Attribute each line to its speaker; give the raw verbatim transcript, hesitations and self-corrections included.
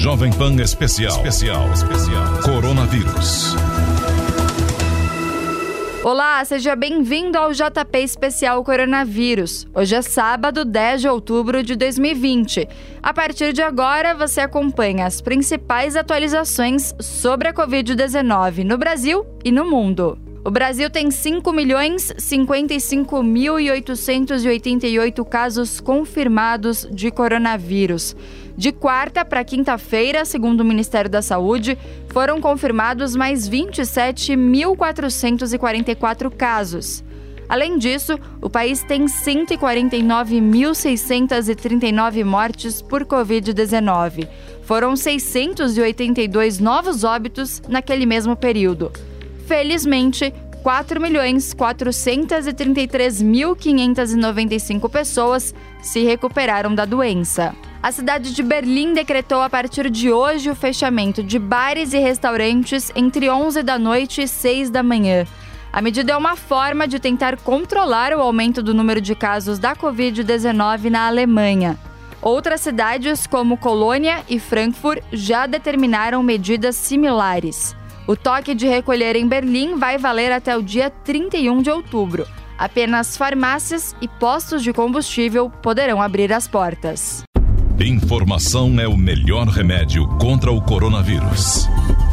Speaker 1: Jovem Pan Especial. Especial. Especial. Coronavírus.
Speaker 2: Olá, seja bem-vindo ao J P Especial Coronavírus. Hoje é sábado, dez de outubro de dois mil e vinte. A partir de agora, você acompanha as principais atualizações sobre a covid dezenove no Brasil e no mundo. O Brasil tem cinco milhões cinquenta e cinco mil oitocentos e oitenta e oito casos confirmados de coronavírus. De quarta para quinta-feira, segundo o Ministério da Saúde, foram confirmados mais vinte e sete mil quatrocentos e quarenta e quatro casos. Além disso, o país tem cento e quarenta e nove mil seiscentos e trinta e nove mortes por covid dezenove. Foram seiscentos e oitenta e dois novos óbitos naquele mesmo período. Felizmente, quatro milhões quatrocentos e trinta e três mil quinhentos e noventa e cinco pessoas se recuperaram da doença. A cidade de Berlim decretou a partir de hoje o fechamento de bares e restaurantes entre onze da noite e seis da manhã. A medida é uma forma de tentar controlar o aumento do número de casos da covid dezenove na Alemanha. Outras cidades, como Colônia e Frankfurt, já determinaram medidas similares. O toque de recolher em Berlim vai valer até o dia trinta e um de outubro. Apenas farmácias e postos de combustível poderão abrir as portas.
Speaker 1: Informação é o melhor remédio contra o coronavírus.